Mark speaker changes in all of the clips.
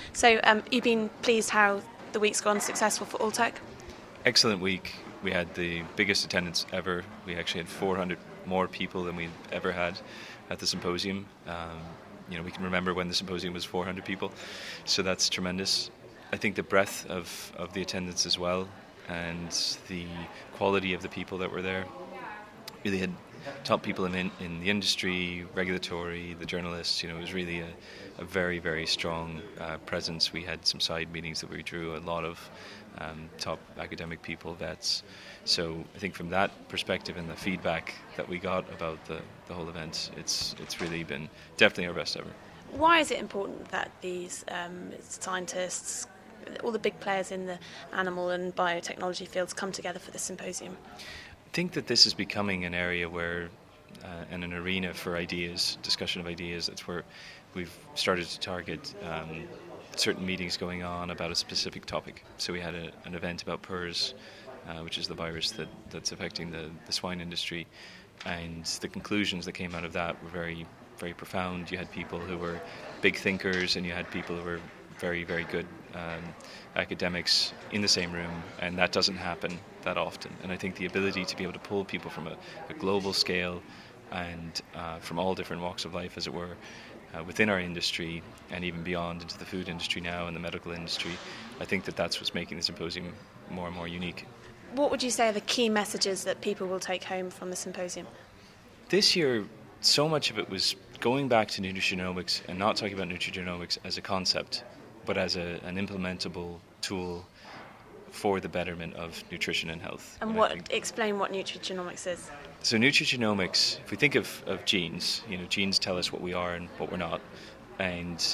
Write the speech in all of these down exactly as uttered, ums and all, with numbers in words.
Speaker 1: So um, you've been pleased how the week's gone, successful for Alltech?
Speaker 2: Excellent week. We had the biggest attendance ever. We actually had four hundred more people than we've ever had at the symposium. Um, you know, we can remember when the symposium was four hundred people, so that's tremendous. I think the breadth of, of the attendance as well, and the quality of the people that were there. Really had top people in, in in the industry, regulatory, the journalists. You know, it was really a, a very, very strong uh, presence. We had some side meetings that we drew, a lot of um, top academic people, vets. So I think from that perspective and the feedback that we got about the, the whole event, it's it's really been definitely our best ever.
Speaker 1: Why is it important that these um, scientists, all the big players in the animal and biotechnology fields, come together for this symposium?
Speaker 2: I think that this is becoming an area where, uh, and an arena for ideas, discussion of ideas. That's where we've started to target um, certain meetings going on about a specific topic. So we had a, an event about PRRS, uh, which is the virus that, that's affecting the, the swine industry, and the conclusions that came out of that were very, very profound. You had people who were big thinkers, and you had people who were very, very good um, academics in the same room, and that doesn't happen that often. And I think the ability to be able to pull people from a, a global scale and uh, from all different walks of life, as it were, uh, within our industry and even beyond into the food industry now and the medical industry, I think that that's what's making the symposium more and more unique.
Speaker 1: What would you say are the key messages that people will take home from the symposium?
Speaker 2: This year, so much of it was going back to nutrigenomics and not talking about nutrigenomics as a concept, but as a, an implementable tool for the betterment of nutrition and health.
Speaker 1: And, and what explain what nutrigenomics is?
Speaker 2: So nutrigenomics, if we think of, of genes, you know, genes tell us what we are and what we're not, and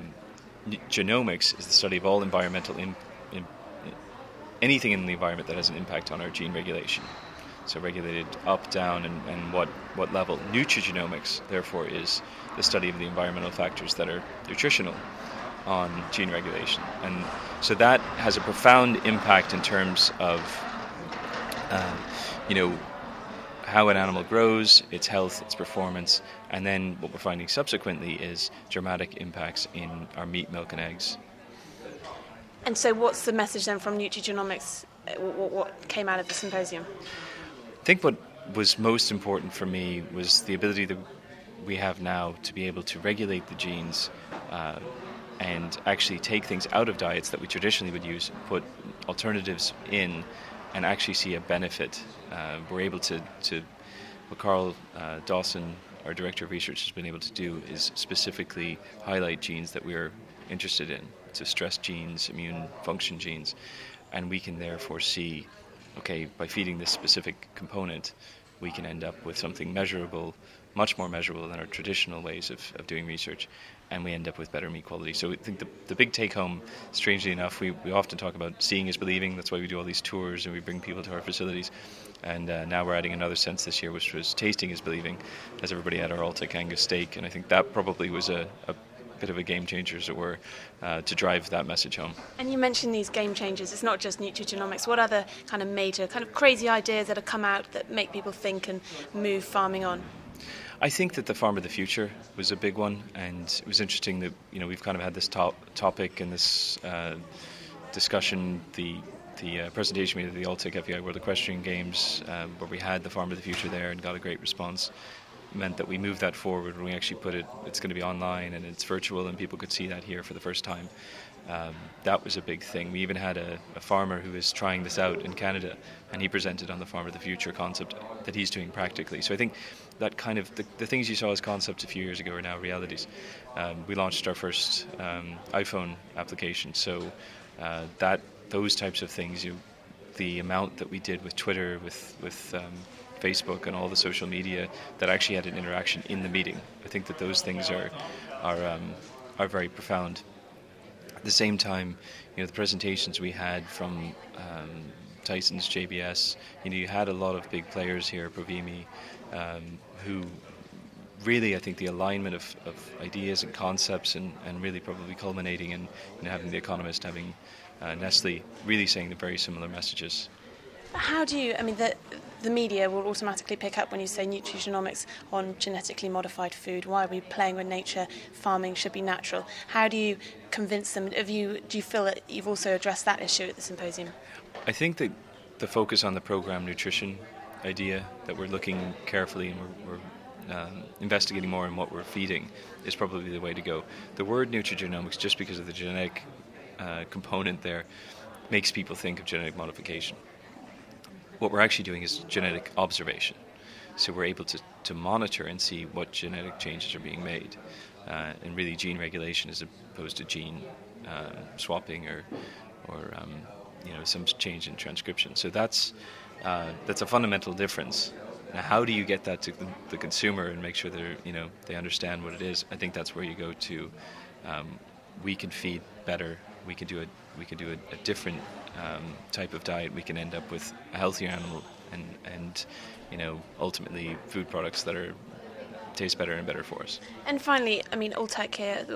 Speaker 2: um, genomics is the study of all environmental in, in, anything in the environment that has an impact on our gene regulation. So regulated up, down, and, and what, what level. Nutrigenomics, therefore, is the study of the environmental factors that are nutritional on gene regulation. And so that has a profound impact in terms of, uh, you know, how an animal grows, its health, its performance, and then what we're finding subsequently is dramatic impacts in our meat, milk, and eggs.
Speaker 1: And so what's the message then from nutrigenomics, what, what came out of the symposium?
Speaker 2: I think what was most important for me was the ability that we have now to be able to regulate the genes uh, and actually take things out of diets that we traditionally would use, put alternatives in, and actually see a benefit. Uh, we're able to, to what Carl uh, Dawson, our Director of Research, has been able to do is specifically highlight genes that we're interested in, so stress genes, immune function genes, and we can therefore see, okay, by feeding this specific component, we can end up with something measurable, much more measurable than our traditional ways of, of doing research, and we end up with better meat quality. So I think the, the big take-home, strangely enough, we, we often talk about seeing is believing. That's why we do all these tours and we bring people to our facilities. And uh, now we're adding another sense this year, which was tasting is believing, as everybody had our Alltech Angus steak. And I think that probably was a, a bit of a game changer, as it were, uh, to drive that message home.
Speaker 1: And you mentioned these game changers. It's not just nutrigenomics. What other kind of major, kind of crazy ideas that have come out that make people think and move farming on?
Speaker 2: I think that the farm of the future was a big one, and it was interesting that, you know, we've kind of had this top topic and this uh, discussion, the the uh, presentation we did at the Alltech F E I World Equestrian Games, uh, where we had the farm of the future there and got a great response. It meant that we moved that forward when we actually put it, it's going to be online and it's virtual and people could see that here for the first time. Um, that was a big thing. We even had a, a farmer who is trying this out in Canada, and he presented on the Farm of the Future concept that he's doing practically. So I think that kind of, the, the things you saw as concepts a few years ago are now realities. Um, we launched our first um, iPhone application, so uh, that those types of things, you, the amount that we did with Twitter, with, with um, Facebook and all the social media that actually had an interaction in the meeting, I think that those things are, are, um, are very profound. At the same time, you know, the presentations we had from um, Tyson's, J B S, you know, you had a lot of big players here, Provimi, um, who really, I think, the alignment of, of ideas and concepts and, and really probably culminating in, in having The Economist, having uh, Nestle, really saying the very similar messages.
Speaker 1: How do you, I mean, the, the media will automatically pick up when you say nutrigenomics on genetically modified food. Why are we playing with nature? Farming should be natural. How do you convince them? Have you, do you feel that you've also addressed that issue at the symposium?
Speaker 2: I think that the focus on the program nutrition idea, that we're looking carefully and we're, we're um, investigating more in what we're feeding, is probably the way to go. The word nutrigenomics, just because of the genetic uh, component there, makes people think of genetic modification. What we're actually doing is genetic observation. So we're able to, to monitor and see what genetic changes are being made. Uh, and really gene regulation as opposed to gene uh, swapping or, or um, you know, some change in transcription. So that's, uh, that's a fundamental difference. Now, how do you get that to the, the consumer and make sure they're, you know, they understand what it is? I think that's where you go to, um, we can feed better, we can do a, we can do a, a different Um, type of diet, we can end up with a healthier animal and, and you know, ultimately food products that are taste better and better for us.
Speaker 1: And finally, I mean, Alltech here,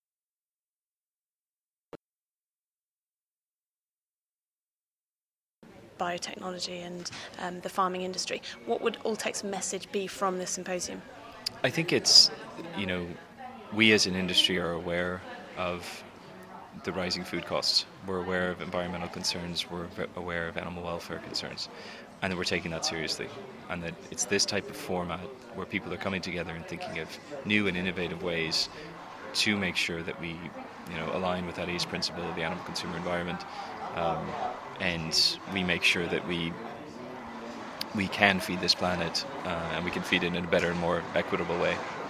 Speaker 1: biotechnology and um, the farming industry. What would Alltech's message be from this symposium?
Speaker 2: I think it's, you know, we as an industry are aware of the rising food costs. We're aware of environmental concerns, we're aware of animal welfare concerns, and that we're taking that seriously. And that it's this type of format where people are coming together and thinking of new and innovative ways to make sure that we, you know, align with that A C E principle of the animal consumer environment, um, and we make sure that we we can feed this planet uh, and we can feed it in a better and more equitable way.